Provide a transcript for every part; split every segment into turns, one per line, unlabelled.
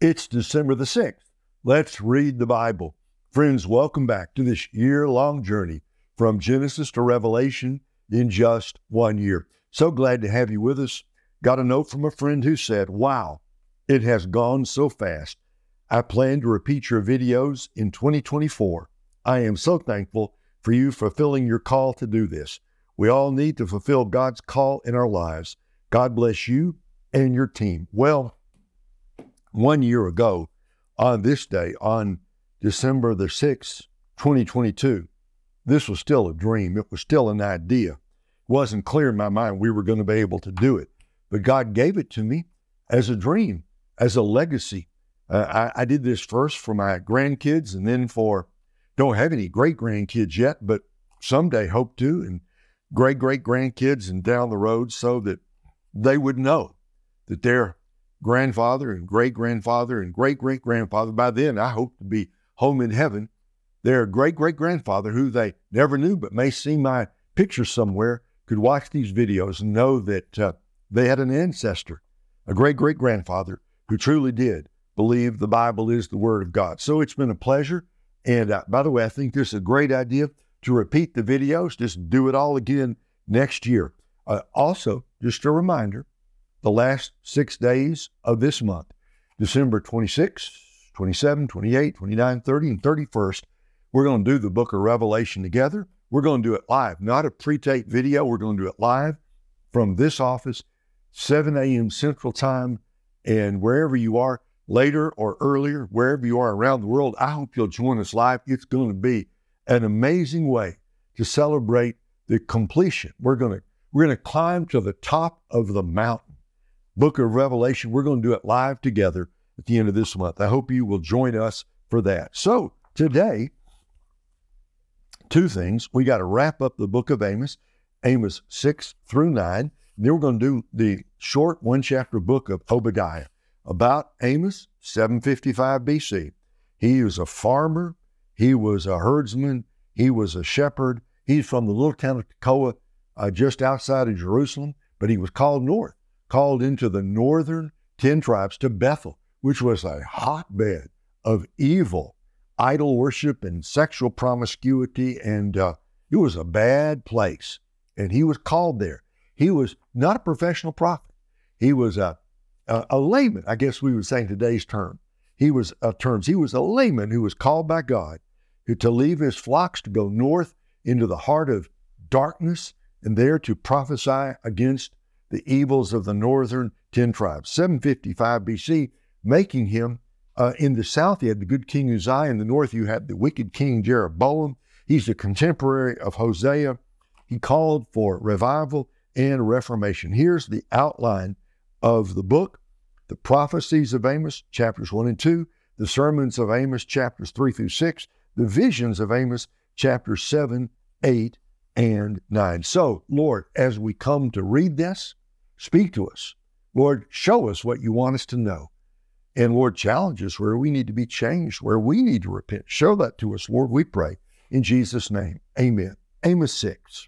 It's December the 6th. Let's read the Bible. Friends, welcome back to this year-long journey from Genesis to Revelation in just 1 year. So glad to have you with us. Got a note from a friend who said, wow, it has gone so fast. I plan to repeat your videos in 2024. I am so thankful for you fulfilling your call to do this. We all need to fulfill God's call in our lives. God bless you and your team. Well, 1 year ago, on this day, on December the 6th, 2022, this was still a dream. It was still an idea. It wasn't clear in my mind we were going to be able to do it. But God gave it to me as a dream, as a legacy. I did this first for my grandkids and then don't have any great-grandkids yet, but someday hope to, and great-great-grandkids and down the road so that they would know that their grandfather and great-grandfather and great-great-grandfather, by then I hope to be home in heaven, their great-great-grandfather, who they never knew but may see my picture somewhere, could watch these videos and know that they had an ancestor, a great-great-grandfather, who truly did believe the Bible is the Word of God. So it's been a pleasure. And by the way, I think this is a great idea to repeat the videos, just do it all again next year. Also, just a reminder, the last 6 days of this month, December 26, 27, 28, 29, 30, and 31st, we're going to do the book of Revelation together. We're going to do it live, not a pre-taped video. We're going to do it live from this office, 7 a.m. Central Time, and wherever you are, later or earlier, wherever you are around the world, I hope you'll join us live. It's going to be an amazing way to celebrate the completion. We're going to climb to the top of the mountain. Book of Revelation, we're going to do it live together at the end of this month. I hope you will join us for that. So today, two things. We got to wrap up the book of Amos, Amos 6 through 9. Then we're going to do the short one-chapter book of Obadiah about Amos, 755 BC. He was a farmer. He was a herdsman. He was a shepherd. He's from the little town of Tekoa, just outside of Jerusalem, but he was called north, called into the northern 10 tribes to Bethel, which was a hotbed of evil, idol worship and sexual promiscuity, and it was a bad place. And he was called there. He was not a professional prophet. He was a layman, I guess we would say in today's term. He was a layman who was called by God to leave his flocks to go north into the heart of darkness and there to prophesy against the evils of the northern 10 tribes. 755 BC, making him, in the south, you had the good King Uzziah. In the north, you had the wicked King Jeroboam. He's a contemporary of Hosea. He called for revival and reformation. Here's the outline of the book: the prophecies of Amos, chapters 1 and 2, the sermons of Amos, chapters 3 through 6, the visions of Amos, chapters 7, 8, and 9. So, Lord, as we come to read this, speak to us. Lord, show us what you want us to know. And Lord, challenge us where we need to be changed, where we need to repent. Show that to us, Lord, we pray. In Jesus' name, amen. Amos 6.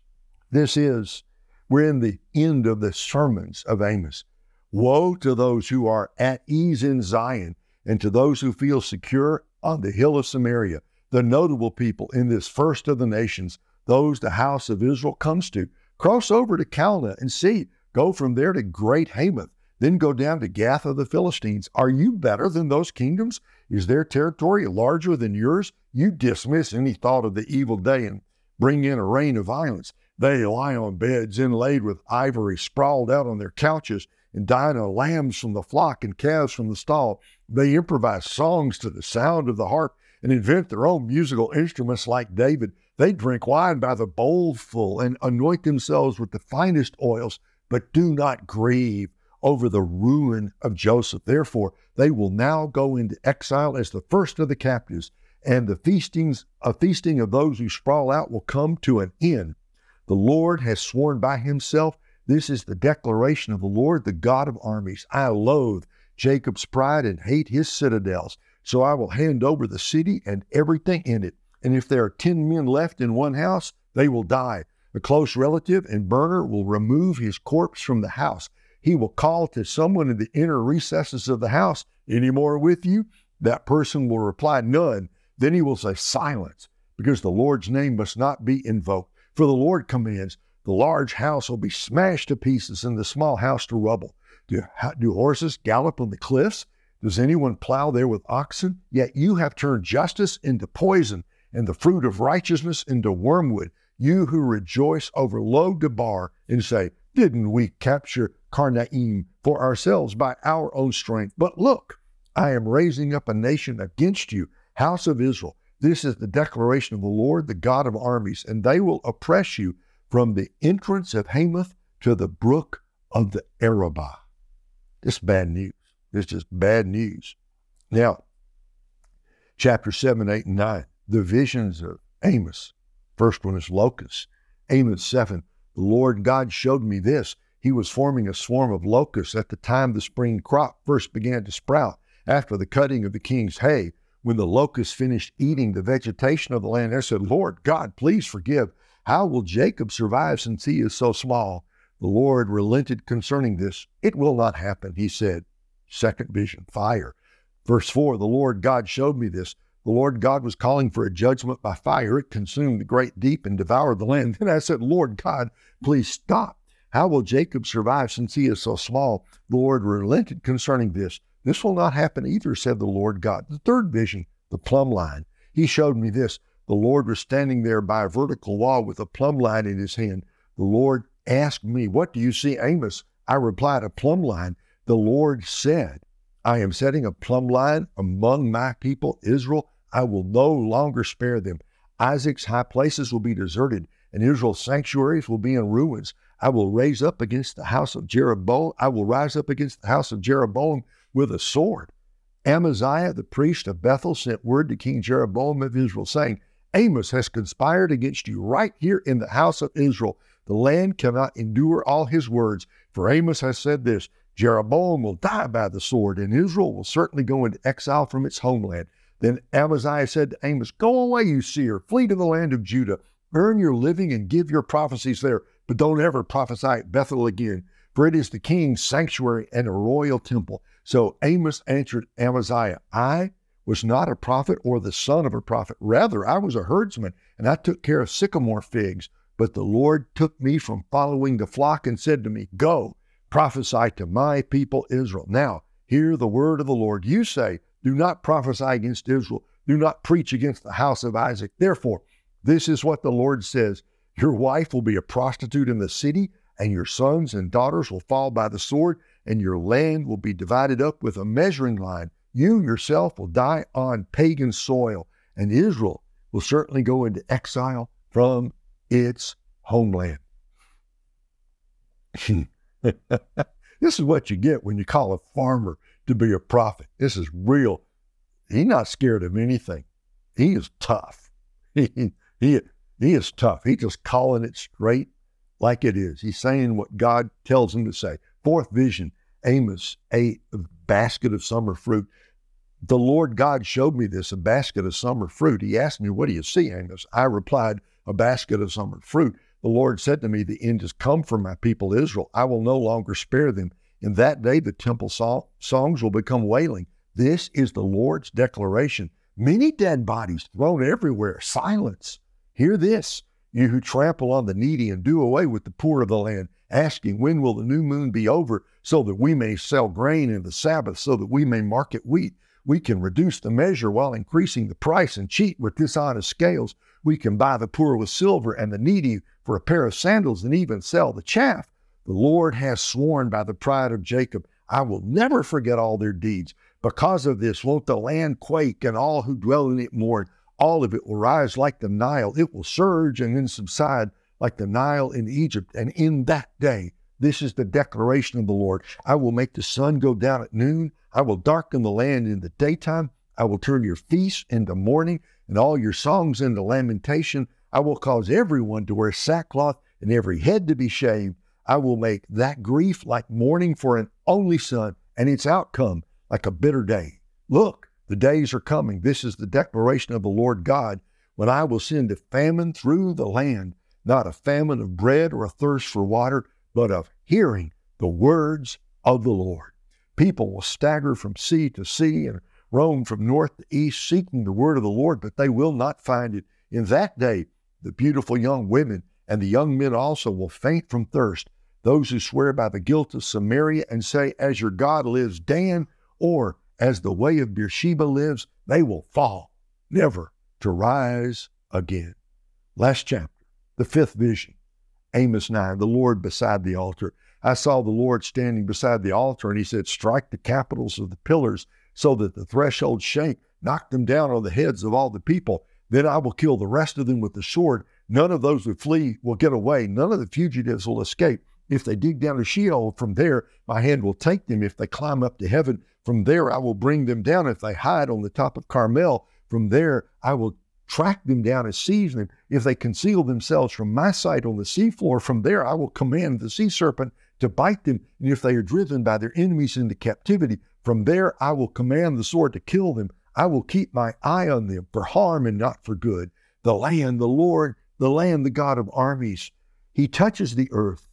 We're in the end of the sermons of Amos. Woe to those who are at ease in Zion, and to those who feel secure on the hill of Samaria, the notable people in this first of the nations, those the house of Israel comes to. Cross over to Calneh and see. Go from there to Great Hamath, then go down to Gath of the Philistines. Are you better than those kingdoms? Is their territory larger than yours? You dismiss any thought of the evil day and bring in a reign of violence. They lie on beds inlaid with ivory, sprawled out on their couches, and dine on lambs from the flock and calves from the stall. They improvise songs to the sound of the harp and invent their own musical instruments like David. They drink wine by the bowlful and anoint themselves with the finest oils, but do not grieve over the ruin of Joseph. Therefore, they will now go into exile as the first of the captives, and the feasting of those who sprawl out will come to an end. The Lord has sworn by himself. This is the declaration of the Lord, the God of armies. I loathe Jacob's pride and hate his citadels. So I will hand over the city and everything in it. And if there are 10 men left in one house, they will die. A close relative and burner will remove his corpse from the house. He will call to someone in the inner recesses of the house, any more with you? That person will reply, none. Then he will say, silence, because the Lord's name must not be invoked. For the Lord commands, the large house will be smashed to pieces and the small house to rubble. Do horses gallop on the cliffs? Does anyone plow there with oxen? Yet you have turned justice into poison and the fruit of righteousness into wormwood. You who rejoice over Lo-debar and say, didn't we capture Karnaim for ourselves by our own strength? But look, I am raising up a nation against you, house of Israel. This is the declaration of the Lord, the God of armies, and they will oppress you from the entrance of Hamath to the brook of the Arabah. This is bad news. It's just bad news. Now, chapter 7, 8, and 9, the visions of Amos. First one is locusts. Amos 7, the Lord God showed me this. He was forming a swarm of locusts at the time the spring crop first began to sprout, after the cutting of the king's hay. When the locusts finished eating the vegetation of the land, I said, Lord God, please forgive. How will Jacob survive since he is so small? The Lord relented concerning this. It will not happen, he said. Second vision, fire. Verse 4, the Lord God showed me this. The Lord God was calling for a judgment by fire. It consumed the great deep and devoured the land. Then I said, Lord God, please stop. How will Jacob survive since he is so small? The Lord relented concerning this. This will not happen either, said the Lord God. The third vision, the plumb line. He showed me this. The Lord was standing there by a vertical wall with a plumb line in his hand. The Lord asked me, what do you see, Amos? I replied, a plumb line. The Lord said, I am setting a plumb line among my people, Israel. I will no longer spare them. Isaac's high places will be deserted, and Israel's sanctuaries will be in ruins. I will rise up against the house of Jeroboam. With a sword. Amaziah, the priest of Bethel, sent word to King Jeroboam of Israel, saying, Amos has conspired against you right here in the house of Israel. The land cannot endure all his words, for Amos has said this, Jeroboam will die by the sword, and Israel will certainly go into exile from its homeland. Then Amaziah said to Amos, go away, you seer, flee to the land of Judah, earn your living and give your prophecies there, but don't ever prophesy at Bethel again, for it is the king's sanctuary and a royal temple. So Amos answered Amaziah, I was not a prophet or the son of a prophet. Rather, I was a herdsman, and I took care of sycamore figs. But the Lord took me from following the flock and said to me, go, prophesy to my people Israel. Now, hear the word of the Lord. You say, do not prophesy against Israel. Do not preach against the house of Isaac. Therefore, this is what the Lord says. Your wife will be a prostitute in the city, and your sons and daughters will fall by the sword, and your land will be divided up with a measuring line. You yourself will die on pagan soil, and Israel will certainly go into exile from its homeland. This is what you get when you call a farmer to be a prophet. This is real. He's not scared of anything. He is tough. He is tough. He's just calling it straight like it is. He's saying what God tells him to say. Fourth vision, Amos ate a basket of summer fruit. The Lord God showed me this, a basket of summer fruit. He asked me, what do you see, Amos? I replied, a basket of summer fruit. The Lord said to me, the end has come for my people Israel. I will no longer spare them. In that day, the temple songs will become wailing. This is the Lord's declaration. Many dead bodies thrown everywhere. Silence. Hear this, you who trample on the needy and do away with the poor of the land, asking, when will the new moon be over so that we may sell grain in the Sabbath, so that we may market wheat? We can reduce the measure while increasing the price and cheat with dishonest scales. We can buy the poor with silver and the needy for a pair of sandals and even sell the chaff. The Lord has sworn by the pride of Jacob, I will never forget all their deeds. Because of this, won't the land quake and all who dwell in it mourn? All of it will rise like the Nile. It will surge and then subside like the Nile in Egypt. And in that day, this is the declaration of the Lord. I will make the sun go down at noon. I will darken the land in the daytime. I will turn your feasts into mourning and all your songs into lamentation. I will cause everyone to wear sackcloth and every head to be shaved. I will make that grief like mourning for an only son and its outcome like a bitter day. Look, the days are coming. This is the declaration of the Lord God, when I will send a famine through the land, not a famine of bread or a thirst for water, but of hearing the words of the Lord. People will stagger from sea to sea and roam from north to east, seeking the word of the Lord, but they will not find it. In that day, the beautiful young women and the young men also will faint from thirst. Those who swear by the guilt of Samaria and say, as your God lives, Dan, or as the way of Beersheba lives, they will fall, never to rise again. Last chapter, the fifth vision, Amos 9, the Lord beside the altar. I saw the Lord standing beside the altar, and he said, strike the capitals of the pillars so that the thresholds shake. Knock them down on the heads of all the people. Then I will kill the rest of them with the sword. None of those who flee will get away. None of the fugitives will escape. If they dig down to Sheol, from there my hand will take them. If they climb up to heaven, from there I will bring them down. If they hide on the top of Carmel, from there I will track them down and seize them. If they conceal themselves from my sight on the seafloor, from there I will command the sea serpent to bite them. And if they are driven by their enemies into captivity, from there I will command the sword to kill them. I will keep my eye on them for harm and not for good. The land, the Lord, the land, the God of armies. He touches the earth.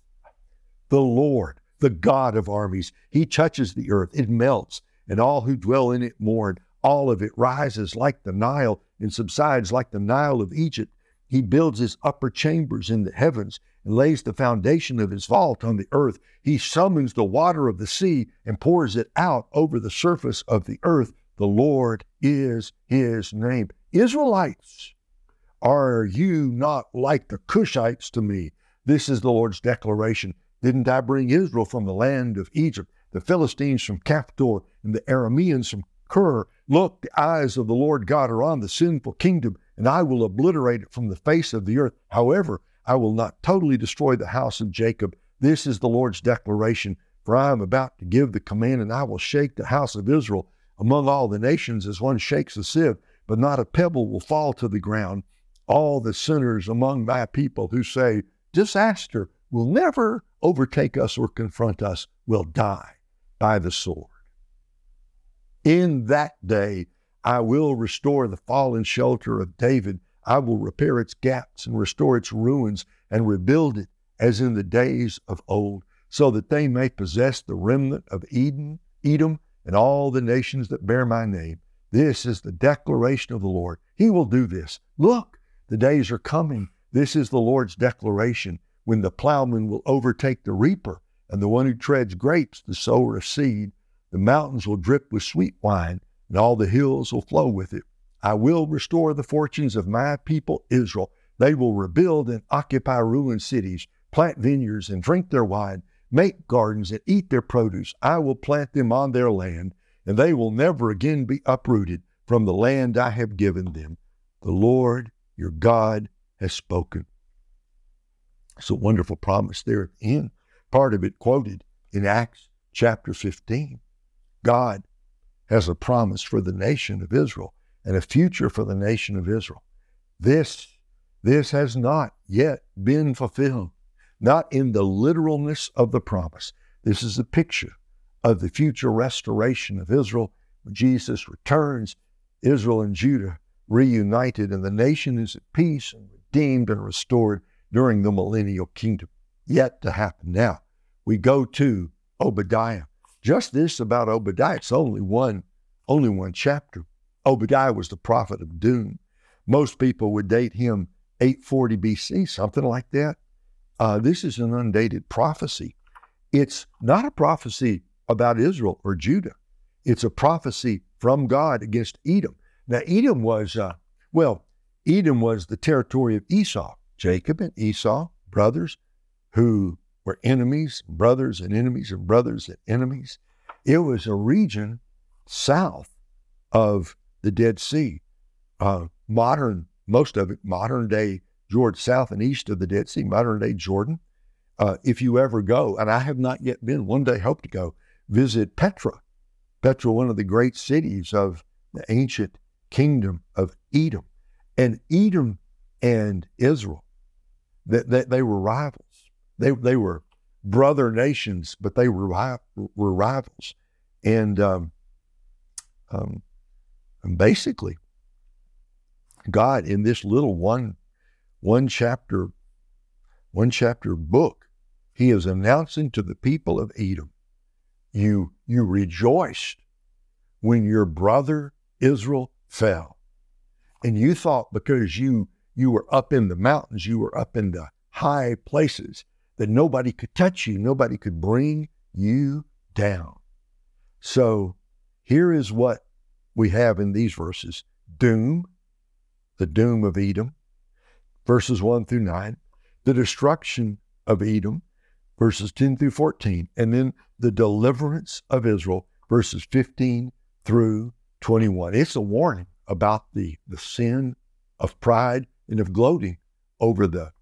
The Lord, the God of armies, he touches the earth. It melts, and all who dwell in it mourn. All of it rises like the Nile and subsides like the Nile of Egypt. He builds his upper chambers in the heavens and lays the foundation of his vault on the earth. He summons the water of the sea and pours it out over the surface of the earth. The Lord is his name. Israelites, are you not like the Cushites to me? This is the Lord's declaration. Didn't I bring Israel from the land of Egypt, the Philistines from Caphtor, and the Arameans from Kir? Look, the eyes of the Lord God are on the sinful kingdom, and I will obliterate it from the face of the earth. However, I will not totally destroy the house of Jacob. This is the Lord's declaration. For I am about to give the command, and I will shake the house of Israel among all the nations as one shakes a sieve, but not a pebble will fall to the ground. All the sinners among my people who say, disaster will never overtake us or confront us will die by the sword. In that day, I will restore the fallen shelter of David. I will repair its gaps and restore its ruins and rebuild it as in the days of old, so that they may possess the remnant of Edom, and all the nations that bear my name. This is the declaration of the Lord. He will do this. Look, the days are coming. This is the Lord's declaration, when the plowman will overtake the reaper, and the one who treads grapes, the sower of seed. The mountains will drip with sweet wine, and all the hills will flow with it. I will restore the fortunes of my people Israel. They will rebuild and occupy ruined cities, plant vineyards and drink their wine, make gardens and eat their produce. I will plant them on their land, and they will never again be uprooted from the land I have given them. The Lord your God has spoken. It's a wonderful promise there at the end. Part of it quoted in Acts chapter 15. God has a promise for the nation of Israel and a future for the nation of Israel. This has not yet been fulfilled, not in the literalness of the promise. This is a picture of the future restoration of Israel. When Jesus returns, Israel and Judah reunited, and the nation is at peace and redeemed and restored during the millennial kingdom. Yet to happen. Now, we go to Obadiah. Just this about Obadiah, it's only one chapter. Obadiah was the prophet of doom. Most people would date him 840 BC, something like that. This is an undated prophecy. It's not a prophecy about Israel or Judah. It's a prophecy from God against Edom. Now, Edom was the territory of Esau. Jacob and Esau, brothers who were enemies, brothers and enemies and brothers and enemies. It was a region south of the Dead Sea, most of it modern day Jordan, south and east of the Dead Sea, modern day Jordan. If you ever go, and I have not yet been, one day hope to go, visit Petra. Petra, one of the great cities of the ancient kingdom of Edom. And Edom and Israel, they were rivals. They were brother nations, but they were rivals. And basically, God, in this little one chapter book, he is announcing to the people of Edom You rejoiced when your brother Israel fell. And you thought because you were up in the mountains, you were up in the high places, that nobody could touch you, nobody could bring you down. So here is what we have in these verses. Doom, the doom of Edom, verses 1 through 9, the destruction of Edom, verses 10 through 14, and then the deliverance of Israel, verses 15 through 21. It's a warning about the sin of pride and of gloating over the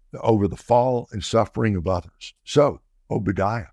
fall and suffering of others. So, Obadiah.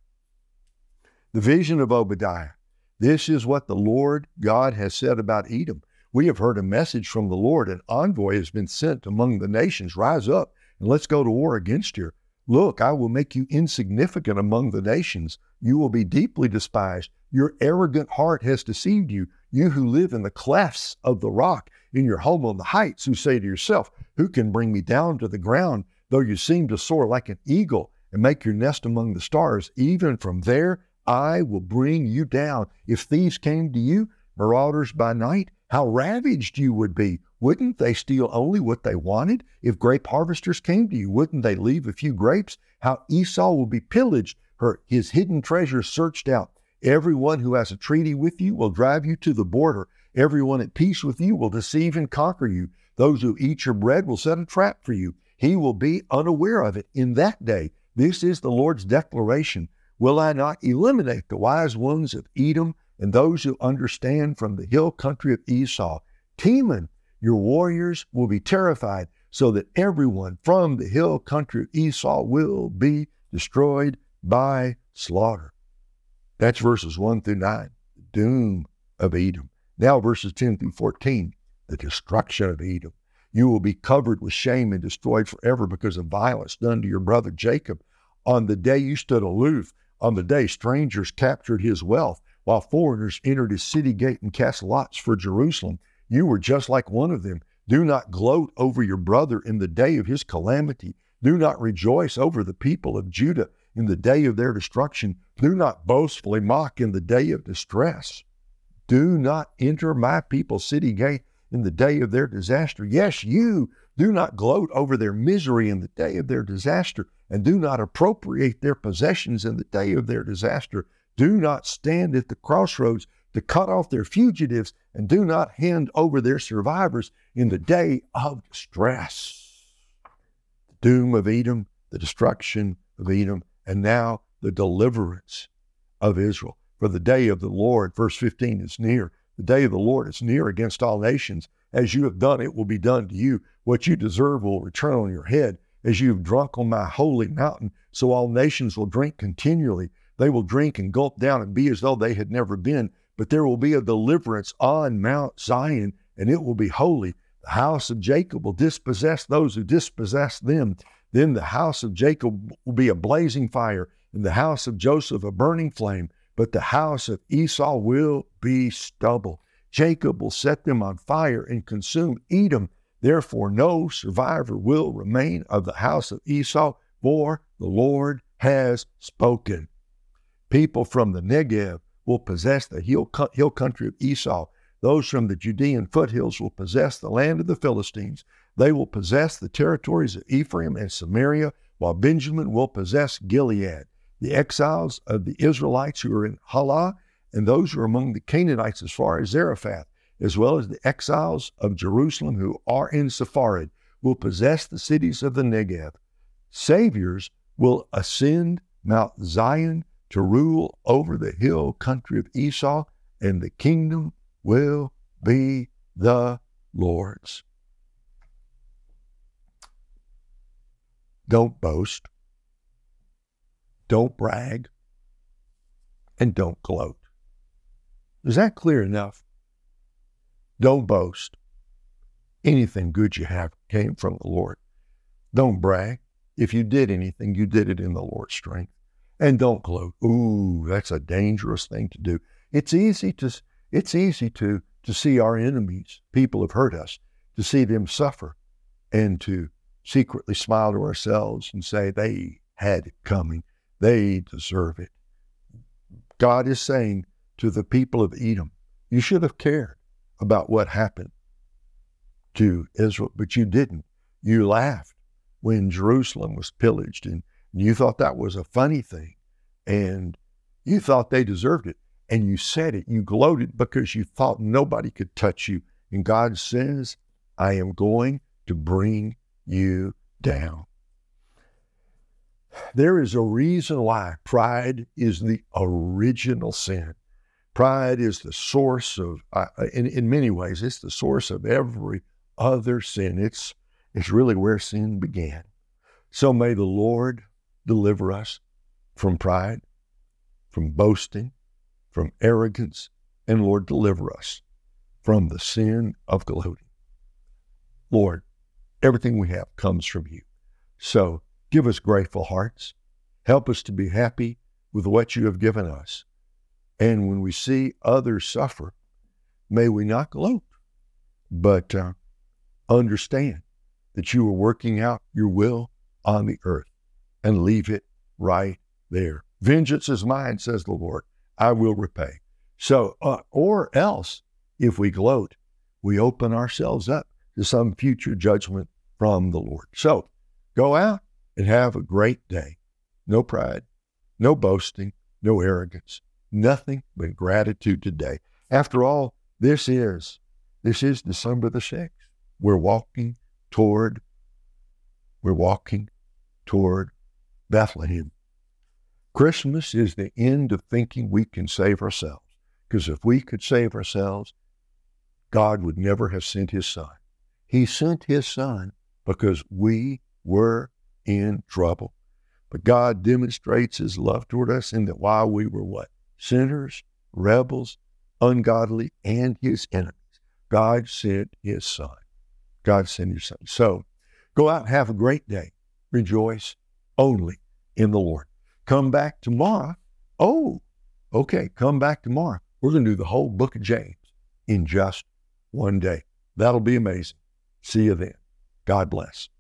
The vision of Obadiah. This is what the Lord God has said about Edom. We have heard a message from the Lord. An envoy has been sent among the nations. Rise up and let's go to war against you. Look, I will make you insignificant among the nations. You will be deeply despised. Your arrogant heart has deceived you. You who live in the clefts of the rock, in your home on the heights, who say to yourself, who can bring me down to the ground? Though you seem to soar like an eagle and make your nest among the stars, even from there I will bring you down. If thieves came to you, marauders by night, how ravaged you would be. Wouldn't they steal only what they wanted? If grape harvesters came to you, wouldn't they leave a few grapes? How Esau will be pillaged, his hidden treasures searched out. Everyone who has a treaty with you will drive you to the border. Everyone at peace with you will deceive and conquer you. Those who eat your bread will set a trap for you. He will be unaware of it in that day. This is the Lord's declaration. Will I not eliminate the wise ones of Edom and those who understand from the hill country of Esau? Teman, your warriors will be terrified, so that everyone from the hill country of Esau will be destroyed by slaughter. That's verses 1 through 9, the doom of Edom. Now verses 10 through 14, the destruction of Edom. You will be covered with shame and destroyed forever because of violence done to your brother Jacob. On the day you stood aloof, on the day strangers captured his wealth, while foreigners entered his city gate and cast lots for Jerusalem, you were just like one of them. Do not gloat over your brother in the day of his calamity. Do not rejoice over the people of Judah in the day of their destruction. Do not boastfully mock in the day of distress. Do not enter my people's city gate in the day of their disaster. Yes, you do not gloat over their misery in the day of their disaster, and do not appropriate their possessions in the day of their disaster. Do not stand at the crossroads to cut off their fugitives, and do not hand over their survivors in the day of distress. The doom of Edom, the destruction of Edom, and now the deliverance of Israel. For the day of the Lord, verse 15, is near. The day of the Lord is near against all nations. As you have done, it will be done to you. What you deserve will return on your head. As you have drunk on my holy mountain, so all nations will drink continually. They will drink and gulp down and be as though they had never been. But there will be a deliverance on Mount Zion, and it will be holy. The house of Jacob will dispossess those who dispossess them. Then the house of Jacob will be a blazing fire, and the house of Joseph a burning flame. But the house of Esau will be stubble. Jacob will set them on fire and consume Edom. Therefore no survivor will remain of the house of Esau, for the Lord has spoken. People from the Negev will possess the hill country of Esau. Those from the Judean foothills will possess the land of the Philistines. They will possess the territories of Ephraim and Samaria, while Benjamin will possess Gilead. The exiles of the Israelites who are in Halah, and those who are among the Canaanites as far as Zarephath, as well as the exiles of Jerusalem who are in Sepharad, will possess the cities of the Negev. Saviors will ascend Mount Zion to rule over the hill country of Esau, and the kingdom will be the Lord's. Don't boast, don't brag, and don't gloat. Is that clear enough? Don't boast. Anything good you have came from the Lord. Don't brag. If you did anything, you did it in the Lord's strength. And don't gloat. Ooh, that's a dangerous thing to do. It's easy to see our enemies, people who have hurt us, to see them suffer, and to secretly smile to ourselves and say they had it coming. They deserve it. God is saying to the people of Edom, you should have cared about what happened to Israel, but you didn't. You laughed when Jerusalem was pillaged, and you thought that was a funny thing, and you thought they deserved it, and you said it. You gloated because you thought nobody could touch you. And God says, I am going to bring you down. There is a reason why pride is the original sin. Pride is the source of, in many ways, it's the source of every other sin. It's really where sin began. So may the Lord deliver us from pride, from boasting, from arrogance, and Lord, deliver us from the sin of gloating. Lord, everything we have comes from you. So give us grateful hearts. Help us to be happy with what you have given us. And when we see others suffer, may we not gloat, but understand that you are working out your will on the earth and leave it right there. Vengeance is mine, says the Lord. I will repay. So, or else, if we gloat, we open ourselves up to some future judgment from the Lord. So, go out and have a great day. No pride, no boasting, no arrogance, nothing but gratitude today. After all, this is December the 6th. We're walking toward Bethlehem. Christmas is the end of thinking we can save ourselves. Because if we could save ourselves, God would never have sent his son. He sent his son because we were in trouble. But God demonstrates his love toward us in that while we were what? Sinners, rebels, ungodly, and his enemies, God sent his son. God sent his son. So go out and have a great day. Rejoice only in the Lord. Come back tomorrow. Come back tomorrow. We're going to do the whole book of James in just one day. That'll be amazing. See you then. God bless.